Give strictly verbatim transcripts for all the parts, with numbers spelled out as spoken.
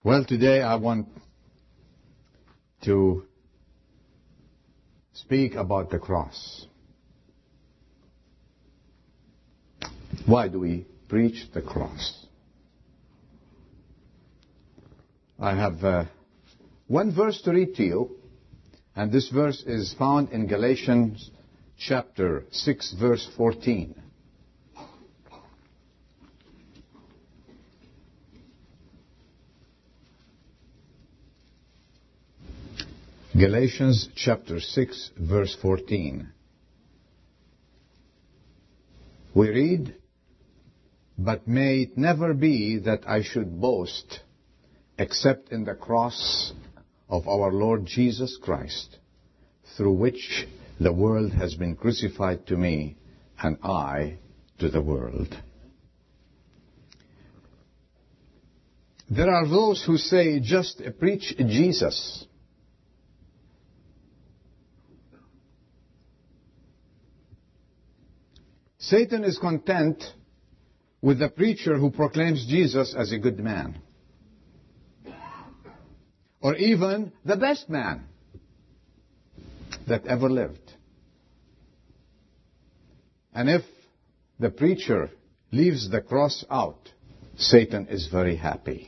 Well, today I want to speak about the cross. Why do we preach the cross? I have uh, one verse to read to you, and this verse is found in Galatians chapter six, verse fourteen. Galatians chapter six, verse fourteen. We read, "But may it never be that I should boast except in the cross of our Lord Jesus Christ, through which the world has been crucified to me, and I to the world." There are those who say, just preach Jesus. Satan is content with the preacher who proclaims Jesus as a good man, or even the best man that ever lived. And if the preacher leaves the cross out, Satan is very happy.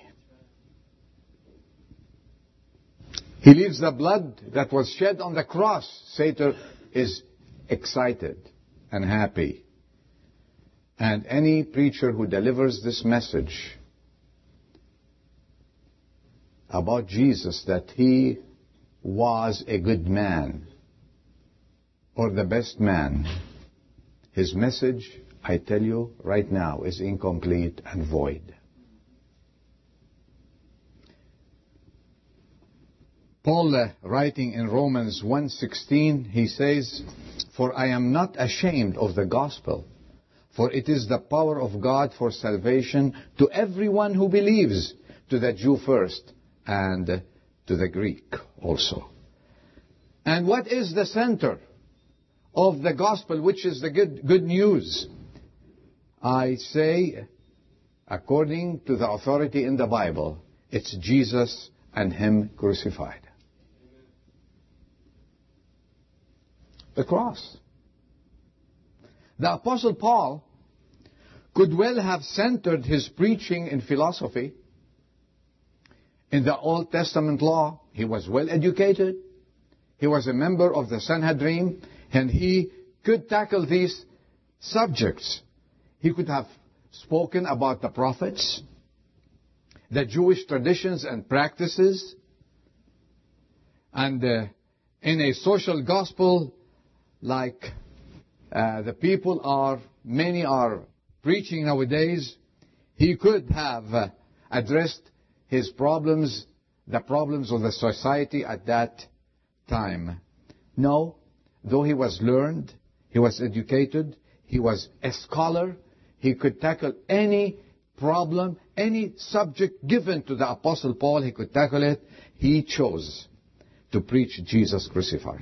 He leaves the blood that was shed on the cross, Satan is excited and happy. And any preacher who delivers this message about Jesus, that he was a good man or the best man, his message, I tell you right now, is incomplete and void. Paul, uh, writing in Romans one sixteen, he says, "For I am not ashamed of the gospel, for it is the power of God for salvation to everyone who believes, to the Jew first, and to the Greek also." And what is the center of the gospel, which is the good, good news? I say, according to the authority in the Bible, it's Jesus and Him crucified. The cross. The Apostle Paul could well have centered his preaching in philosophy, in the Old Testament law. He was well educated. He was a member of the Sanhedrin, and he could tackle these subjects. He could have spoken about the prophets, the Jewish traditions and practices, and uh, in a social gospel like uh, the people are, many are preaching nowadays, he could have uh, addressed his problems, the problems of the society at that time. No, though he was learned, he was educated, he was a scholar, he could tackle any problem, any subject given to the Apostle Paul, he could tackle it. He chose to preach Jesus crucified.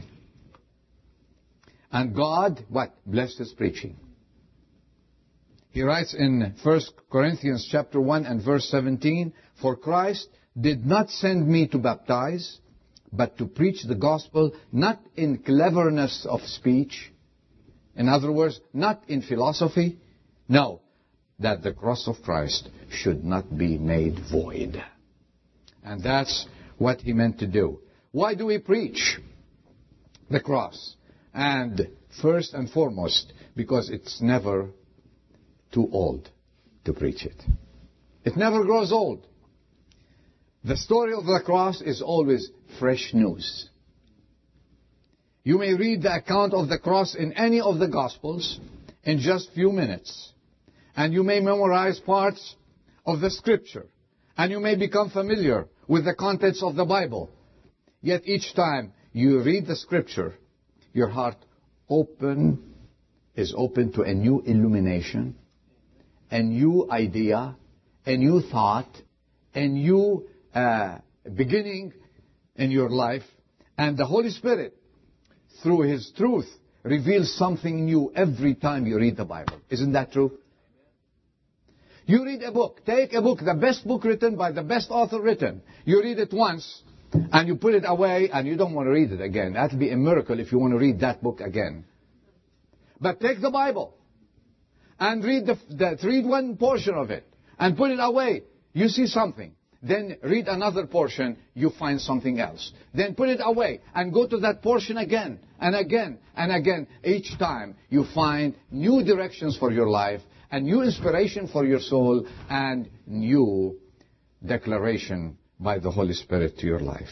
And God, what? Blessed his preaching. He writes in First Corinthians chapter one and verse seventeen, "For Christ did not send me to baptize, but to preach the gospel, not in cleverness of speech." In other words, not in philosophy. No, that the cross of Christ should not be made void. And that's what he meant to do. Why do we preach the cross? And first and foremost, because it's never too old to preach it. It never grows old. The story of the cross is always fresh news. You may read the account of the cross in any of the Gospels in just few minutes. And you may memorize parts of the Scripture. And you may become familiar with the contents of the Bible. Yet each time you read the Scripture, your heart open is open to a new illumination, a new idea, a new thought, a new uh, beginning in your life. And the Holy Spirit, through His truth, reveals something new every time you read the Bible. Isn't that true? You read a book. Take a book, the best book written by the best author written. You read it once, and you put it away, and you don't want to read it again. That would be a miracle if you want to read that book again. But take the Bible, and read, the, the, read one portion of it, and put it away. You see something. Then read another portion, you find something else. Then put it away and go to that portion again and again and again. Each time you find new directions for your life and new inspiration for your soul and new declaration by the Holy Spirit to your life.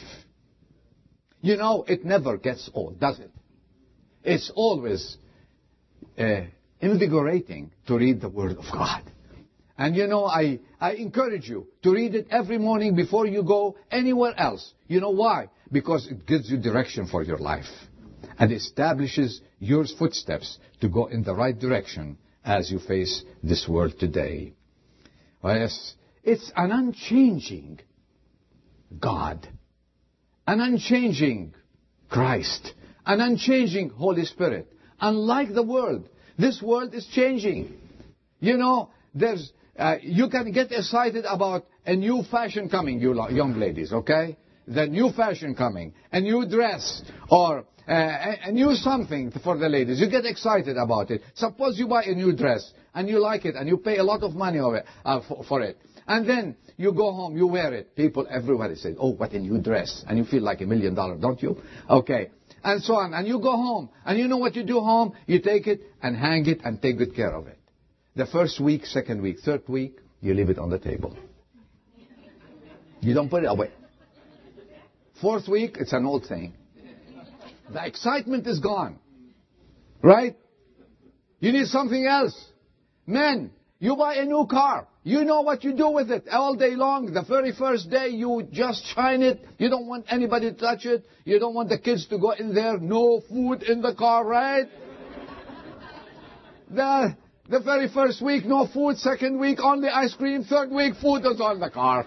You know, it never gets old, does it? It's always uh, invigorating to read the Word of God. And you know, I, I encourage you to read it every morning before you go anywhere else. You know why? Because it gives you direction for your life. And establishes your footsteps to go in the right direction as you face this world today. Well, yes, it's an unchanging God. An unchanging Christ. An unchanging Holy Spirit. Unlike the world, this world is changing. You know, there's... Uh, you can get excited about a new fashion coming, you young ladies, okay? The new fashion coming, a new dress, or uh, a, a new something for the ladies. You get excited about it. Suppose you buy a new dress, and you like it, and you pay a lot of money over, uh, for, for it. And then you go home, you wear it. People everywhere say, oh, what a new dress. And you feel like a million dollars, don't you? Okay. And so on. And you go home, and you know what you do home? You take it and hang it and take good care of it. The first week, second week, third week, you leave it on the table. You don't put it away. Fourth week, it's an old thing. The excitement is gone. Right? You need something else. Men, you buy a new car. You know what you do with it all day long. The very first day, you just shine it. You don't want anybody to touch it. You don't want the kids to go in there. No food in the car, right? The... The very first week, no food. Second week, only ice cream. Third week, food is on the car.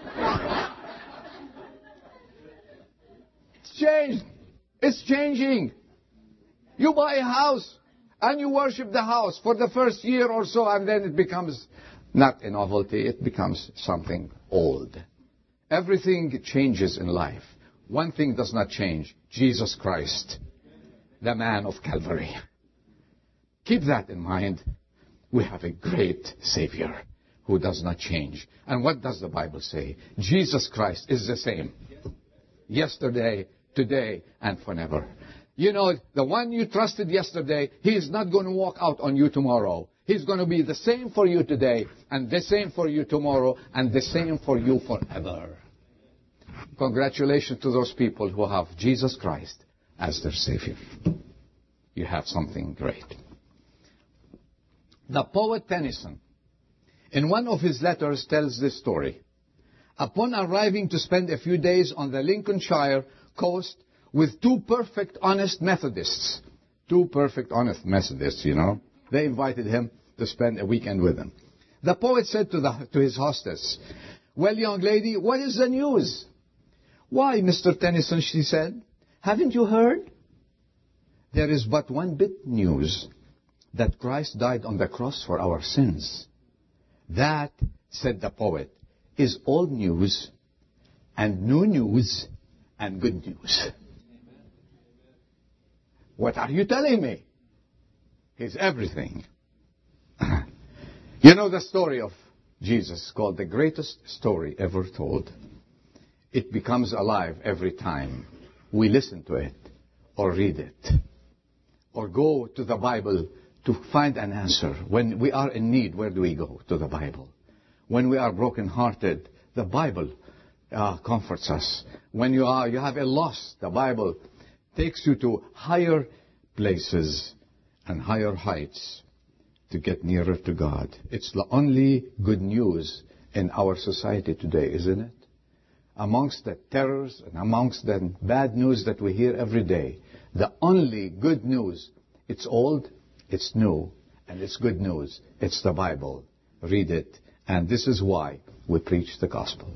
It's changed. It's changing. You buy a house, and you worship the house for the first year or so, and then it becomes not a novelty. It becomes something old. Everything changes in life. One thing does not change. Jesus Christ, the man of Calvary. Keep that in mind. We have a great Savior who does not change. And what does the Bible say? Jesus Christ is the same. Yesterday, today, and forever. You know, the one you trusted yesterday, he is not going to walk out on you tomorrow. He's going to be the same for you today, and the same for you tomorrow, and the same for you forever. Congratulations to those people who have Jesus Christ as their Savior. You have something great. The poet Tennyson, in one of his letters, tells this story. Upon arriving to spend a few days on the Lincolnshire coast with two perfect, honest Methodists, two perfect, honest Methodists, you know, they invited him to spend a weekend with them. The poet said to, the, to his hostess, well, young lady, what is the news? Why, Mister Tennyson, she said, haven't you heard? There is but one bit news. That Christ died on the cross for our sins. That, said the poet, is old news and new news and good news. What are you telling me? He's everything. You know the story of Jesus called the greatest story ever told. It becomes alive every time we listen to it or read it or go to the Bible to find an answer. When we are in need, where do we go? To the Bible. When we are brokenhearted, the Bible uh, comforts us. When you are, you have a loss, the Bible takes you to higher places and higher heights to get nearer to God. It's the only good news in our society today, isn't it? Amongst the terrors and amongst the bad news that we hear every day, the only good news, it's old, it's new, and it's good news. It's the Bible. Read it. And this is why we preach the gospel.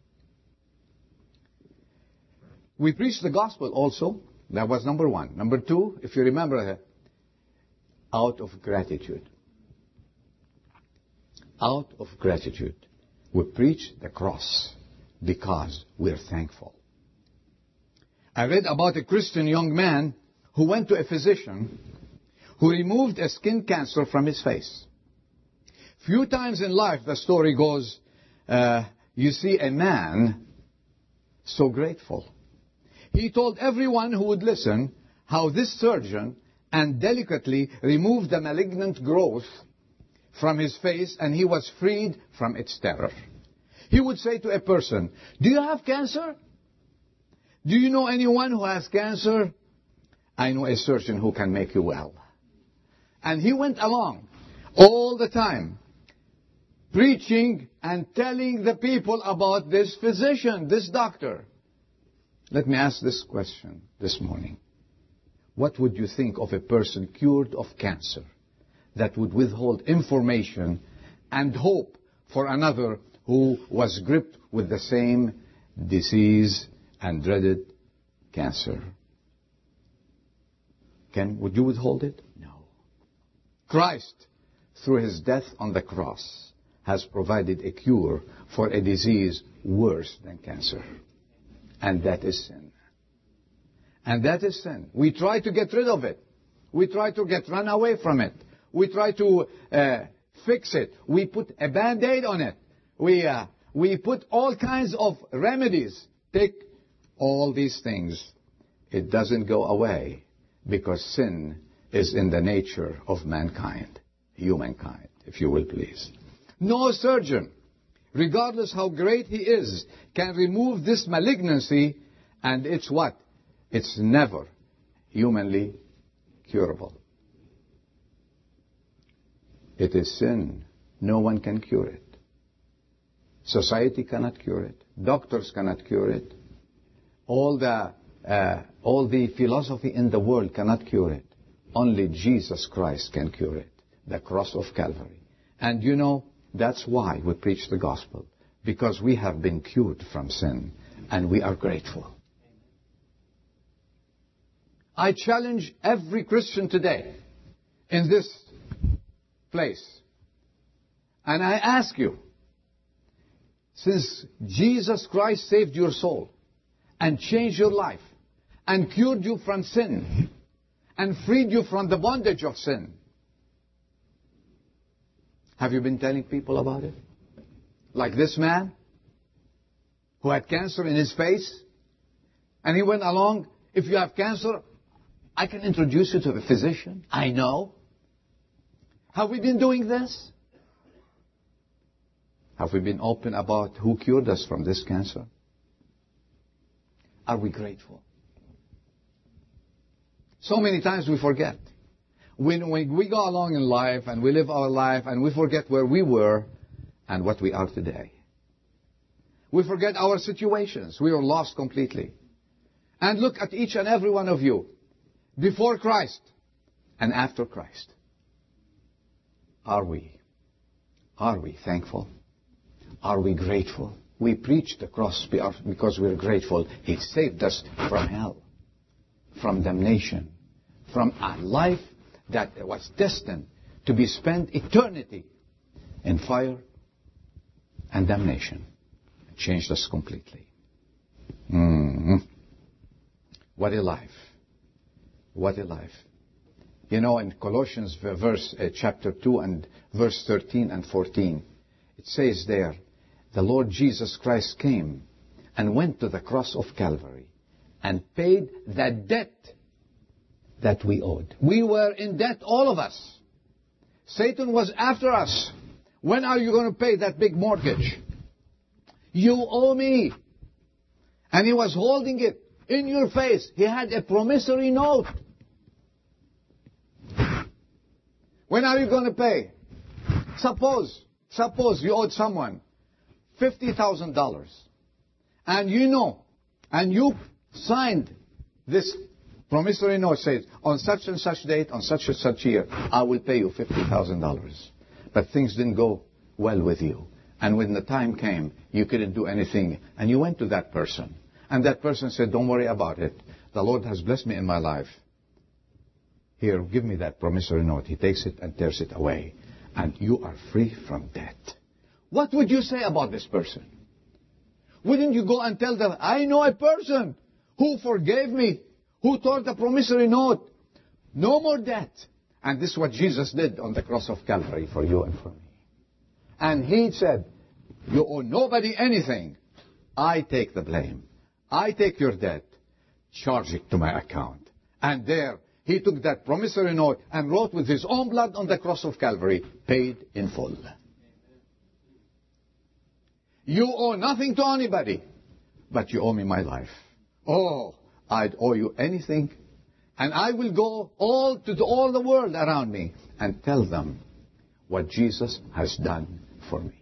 We preach the gospel also. That was number one. Number two, if you remember, out of gratitude. out of gratitude. We preach the cross because we're thankful. I read about a Christian young man who went to a physician who removed a skin cancer from his face. Few times in life, the story goes, uh, you see a man so grateful. He told everyone who would listen how this surgeon and delicately removed the malignant growth from his face, and he was freed from its terror. He would say to a person, do you have cancer? Do you know anyone who has cancer? I know a surgeon who can make you well. And he went along all the time, preaching and telling the people about this physician, this doctor. Let me ask this question this morning. What would you think of a person cured of cancer that would withhold information and hope for another who was gripped with the same disease and dreaded cancer? Can, would you withhold it? No. Christ, through his death on the cross, has provided a cure for a disease worse than cancer. And that is sin. And that is sin. We try to get rid of it. We try to get run away from it. We try to uh, fix it. We put a Band-Aid on it. We, uh, we put all kinds of remedies. Take all these things. It doesn't go away because sin is in the nature of mankind, humankind, if you will please. No surgeon, regardless how great he is, can remove this malignancy, and it's what? It's never humanly curable. It is sin. No one can cure it. Society cannot cure it. Doctors cannot cure it. All the, uh, all the philosophy in the world cannot cure it. Only Jesus Christ can cure it. The cross of Calvary. And you know, that's why we preach the gospel. Because we have been cured from sin. And we are grateful. I challenge every Christian today in this place. And I ask you, since Jesus Christ saved your soul and changed your life and cured you from sin and freed you from the bondage of sin, have you been telling people about it? Like this man who had cancer in his face, and he went along, if you have cancer, I can introduce you to a physician. I know. Have we been doing this? Have we been open about who cured us from this cancer? Are we grateful? So many times we forget. When, when we go along in life and we live our life and we forget where we were and what we are today. We forget our situations. We are lost completely. And look at each and every one of you. Before Christ and after Christ. Are we? Are we thankful? Are we grateful? We preach the cross because we're grateful. He saved us from hell, from damnation, from a life that was destined to be spent eternity in fire and damnation. It changed us completely. Mm-hmm. What a life. What a life. You know, in Colossians verse, uh, chapter two and verse thirteen and fourteen, it says there, the Lord Jesus Christ came and went to the cross of Calvary and paid the debt that we owed. We were in debt, all of us. Satan was after us. When are you going to pay that big mortgage? You owe me. And he was holding it in your face. He had a promissory note. When are you going to pay? Suppose, suppose you owed someone fifty thousand dollars. And you know, and you signed this promissory note, says, on such and such date, on such and such year, I will pay you fifty thousand dollars. But things didn't go well with you. And when the time came, you couldn't do anything. And you went to that person. And that person said, don't worry about it. The Lord has blessed me in my life. Here, give me that promissory note. He takes it and tears it away. and you are free from debt. What would you say about this person? Wouldn't you go and tell them, I know a person who forgave me, who tore the promissory note, no more debt. And this is what Jesus did on the cross of Calvary for you and for me. And he said, you owe nobody anything. I take the blame. I take your debt. Charge it to my account. And there, he took that promissory note and wrote with his own blood on the cross of Calvary, paid in full. You owe nothing to anybody, but you owe me my life. Oh, I'd owe you anything. And I will go all to the, all the world around me and tell them what Jesus has done for me.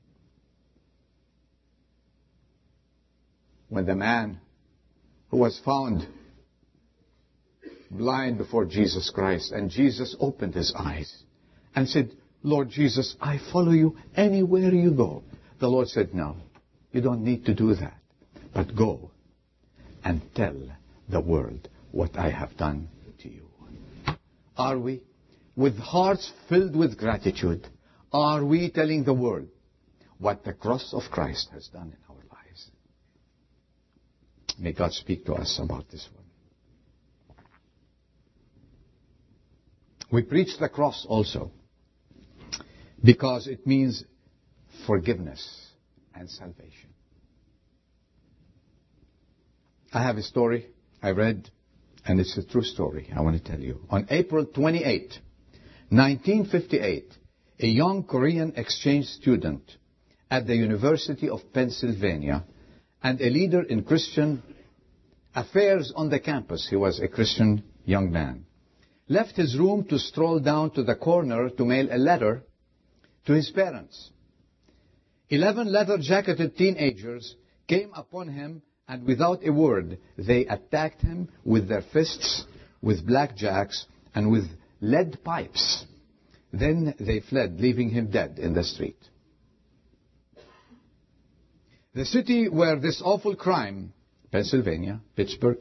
When the man who was found blind before Jesus Christ, and Jesus opened his eyes and said, Lord Jesus, I follow you anywhere you go. The Lord said, no, you don't need to do that, but go and tell the world what I have done to you. Are we, with hearts filled with gratitude, are we telling the world what the cross of Christ has done in our lives? May God speak to us about this one. We preach the cross also because it means forgiveness and salvation. I have a story I read, and it's a true story I want to tell you. On April twenty-eighth, nineteen fifty-eight, a young Korean exchange student at the University of Pennsylvania and a leader in Christian affairs on the campus, he was a Christian young man, left his room to stroll down to the corner to mail a letter to his parents. Eleven leather-jacketed teenagers came upon him, and without a word, they attacked him with their fists, with blackjacks, and with lead pipes. Then they fled, leaving him dead in the street. The city where this awful crime, Pennsylvania, Pittsburgh,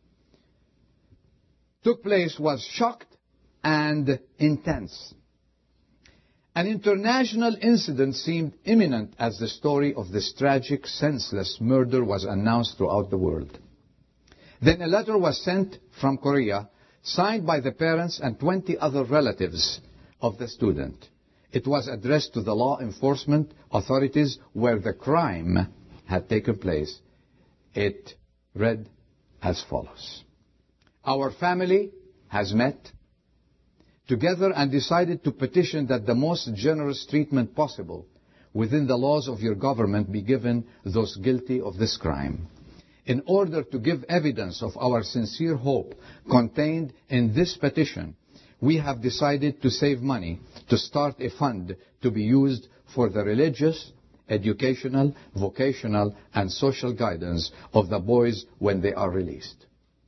took place was shocked and intense. An international incident seemed imminent as the story of this tragic, senseless murder was announced throughout the world. Then a letter was sent from Korea, signed by the parents and twenty other relatives of the student. It was addressed to the law enforcement authorities where the crime had taken place. It read as follows. Our family has met together and decided to petition that the most generous treatment possible within the laws of your government be given those guilty of this crime. In order to give evidence of our sincere hope contained in this petition, we have decided to save money to start a fund to be used for the religious, educational, vocational, and social guidance of the boys when they are released.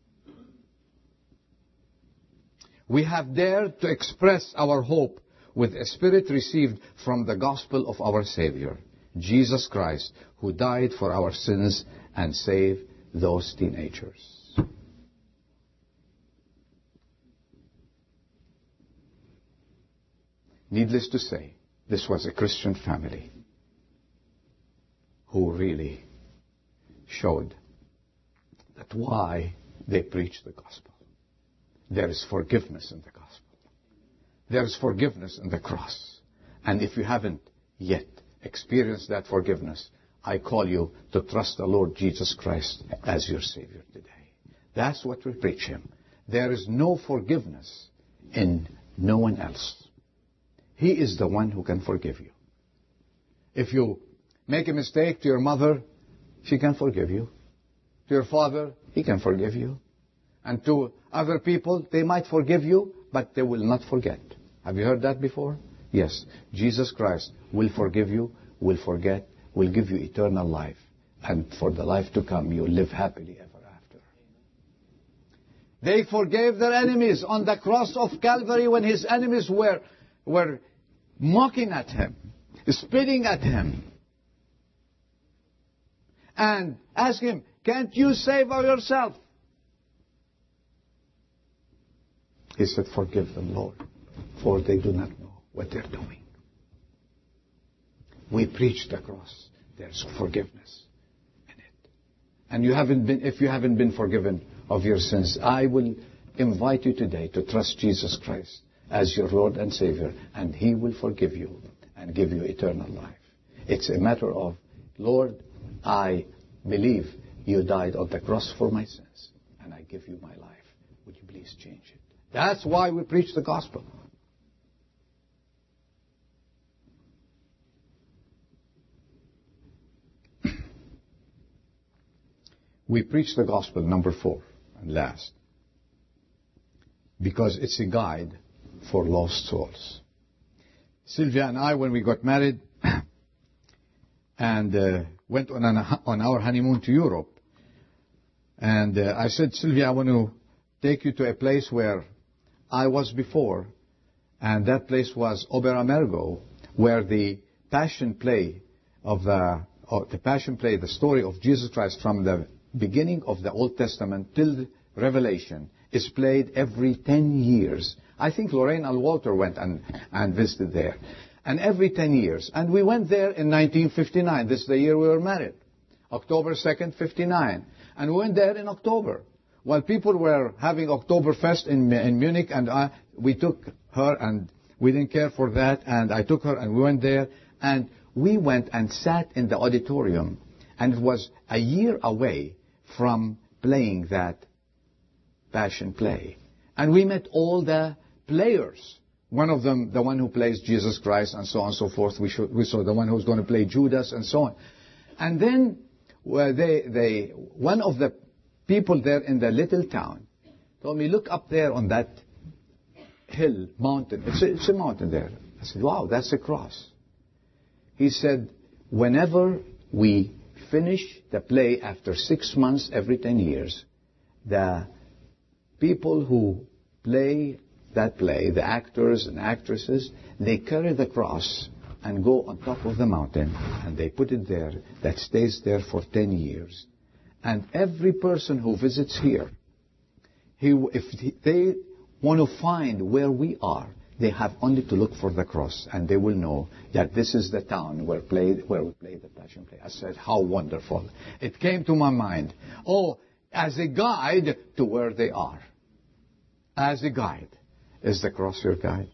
We have dared to express our hope with a spirit received from the gospel of our Savior, Jesus Christ, who died for our sins and saved those teenagers. Needless to say, this was a Christian family who really showed that why they preach the gospel. There is forgiveness in the gospel. There is forgiveness in the cross. And if you haven't yet experienced that forgiveness, I call you to trust the Lord Jesus Christ as your Savior today. That's what we preach Him. There is no forgiveness in no one else. He is the one who can forgive you. If you make a mistake to your mother, she can forgive you. To your father, he can forgive you. And to other people, they might forgive you, but they will not forget. Have you heard that before? Yes. Jesus Christ will forgive you, will forget, will give you eternal life. And for the life to come, you'll live happily ever after. They forgave their enemies on the cross of Calvary when His enemies were, were mocking at Him, spitting at Him. And ask Him, can't you save yourself? He said, forgive them, Lord, for they do not know what they're doing. we preach the cross. There's forgiveness in it. And you haven't been, if you haven't been forgiven of your sins, I will invite you today to trust Jesus Christ as your Lord and Savior, and He will forgive you and give you eternal life. It's a matter of, Lord, I believe you died on the cross for my sins, and I give you my life. Would you please change it? That's why we preach the gospel. We preach the gospel, number four, and last, because it's a guide for lost souls. Sylvia and I, when we got married and uh, went on, an, on our honeymoon to Europe, and uh, I said, Sylvia, I want to take you to a place where I was before, and that place was Oberamergo, where the Passion Play of the, of the Passion Play, the story of Jesus Christ from the beginning of the Old Testament till Revelation, is played every ten years. I think Lorraine and Walter went and, and visited there. And every ten years. And we went there in nineteen fifty-nine. This is the year we were married. October second, fifty-nine. And we went there in October. While people were having Oktoberfest in, in Munich, and I, we took her, and we didn't care for that, and I took her, and we went there, and we went and sat in the auditorium, and it was a year away from playing that Passion Play. And we met all the players. One of them, the one who plays Jesus Christ, and so on and so forth. We, should, we saw the one who's going to play Judas, and so on. And then well, they, they, one of the people there in the little town told me, look up there on that hill, mountain. It's a, it's a mountain there. I said, wow, that's a cross. He said, whenever we finish the play after six months every ten years, the people who play that play, the actors and actresses, they carry the cross and go on top of the mountain, and they put it there. That stays there for ten years. And every person who visits here, he, if he, they want to find where we are, they have only to look for the cross, and they will know that this is the town where, played, where we played the Passion Play. I said, how wonderful. It came to my mind, oh, as a guide to where they are. As a guide. Is the cross your guide?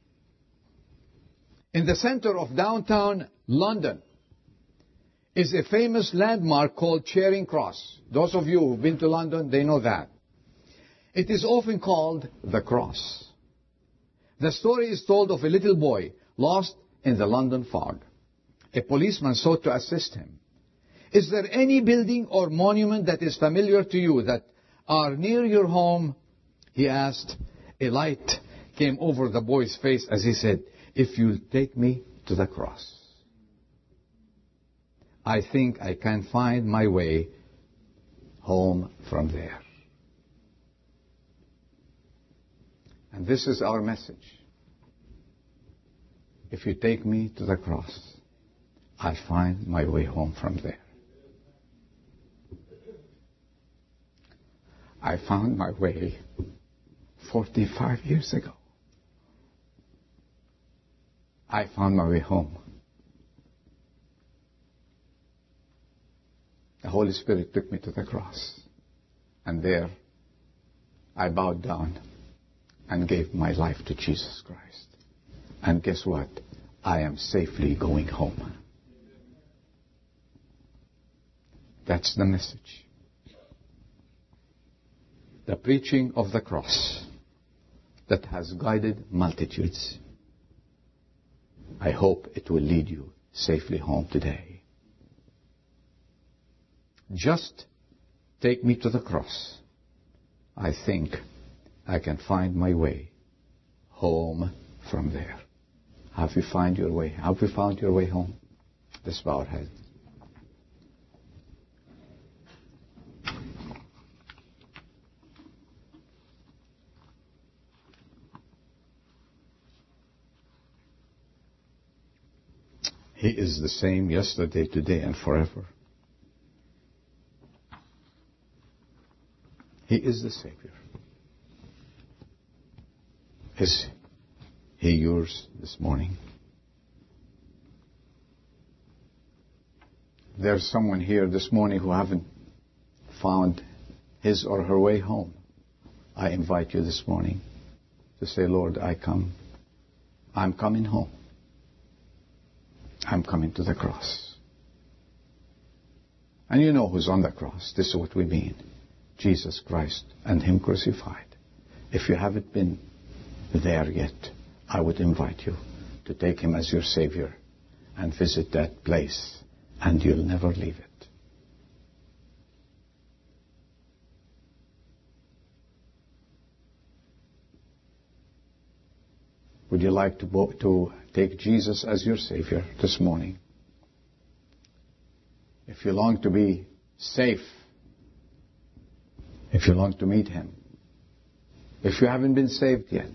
In the center of downtown London is a famous landmark called Charing Cross. Those of you who've been to London, they know that. It is often called the cross. The story is told of a little boy lost in the London fog. A policeman sought to assist him. Is there any building or monument that is familiar to you that are near your home? He asked. A light came over the boy's face as he said, if you'll take me to the cross, I think I can find my way home from there. And this is our message. If you take me to the cross, I'll find my way home from there. I found my way forty-five years ago. I found my way home. The Holy Spirit took me to the cross. And there, I bowed down and gave my life to Jesus Christ. And guess what? I am safely going home. That's the message. The preaching of the cross that has guided multitudes. I hope it will lead you safely home today. Just take me to the cross. I think I can find my way home from there. Have you found your way? Have you found your way home? Let's bow our heads. He is the same yesterday, today, and forever. He is the Savior. Is He yours this morning? there's someone here this morning who haven't found his or her way home, I invite you this morning to say, Lord, I come. I'm coming home. I'm coming to the cross. And you know who's on the cross. This is what we mean. Jesus Christ and Him crucified. If you haven't been there yet, I would invite you to take Him as your Savior and visit that place, and you'll never leave it. Would you like to, bo- to take Jesus as your Savior this morning? If you long to be safe, if you long to meet Him, if you haven't been saved yet,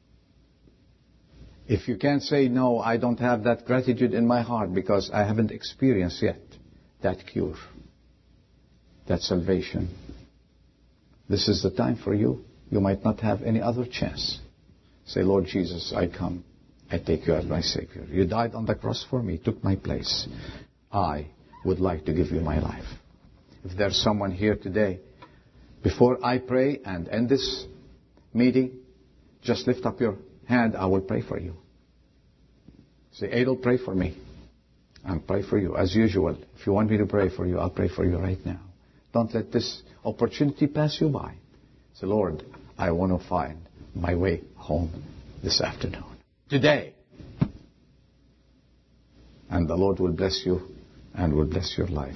if you can't say, no, I don't have that gratitude in my heart because I haven't experienced yet that cure, that salvation, this is the time for you. You might not have any other chance. Say, Lord Jesus, I come. I take you as my Savior. You died on the cross for me, took my place. I would like to give you my life. If there's someone here today, before I pray and end this meeting, just lift up your hand. I will pray for you. Say, Adel, pray for me. I'll pray for you. As usual, if you want me to pray for you, I'll pray for you right now. Don't let this opportunity pass you by. Say, Lord, I want to find my way home this afternoon, today. And the Lord will bless you and will bless your life.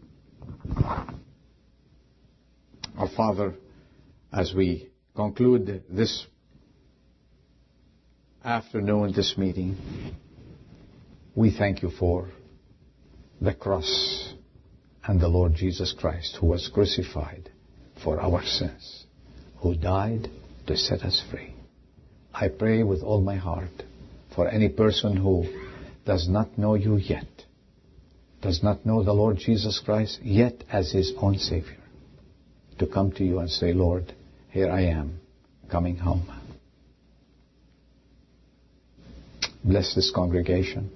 Our Father, as we conclude this afternoon, this meeting, we thank you for the cross and the Lord Jesus Christ, who was crucified for our sins, who died to set us free. I pray with all my heart for any person who does not know you yet, does not know the Lord Jesus Christ yet as his own Savior, to come to you and say, Lord, here I am, coming home. Bless this congregation.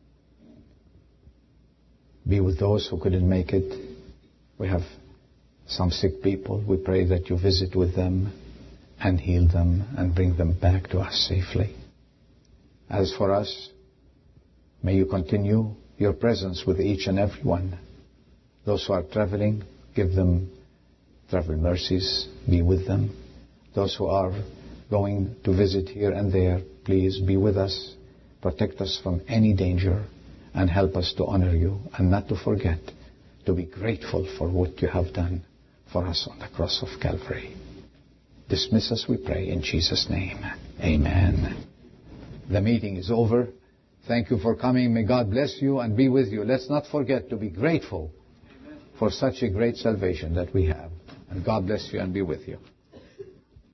Be with those who couldn't make it. We have some sick people. We pray that you visit with them and heal them and bring them back to us safely. As for us, may you continue your presence with each and every one. Those who are traveling, give them travel mercies. Be with them. Those who are going to visit here and there, please be with us. Protect us from any danger and help us to honor you and not to forget to be grateful for what you have done for us on the cross of Calvary. Dismiss us, we pray, in Jesus' name. Amen. The meeting is over. Thank you for coming. May God bless you and be with you. Let's not forget to be grateful for such a great salvation that we have. And God bless you and be with you.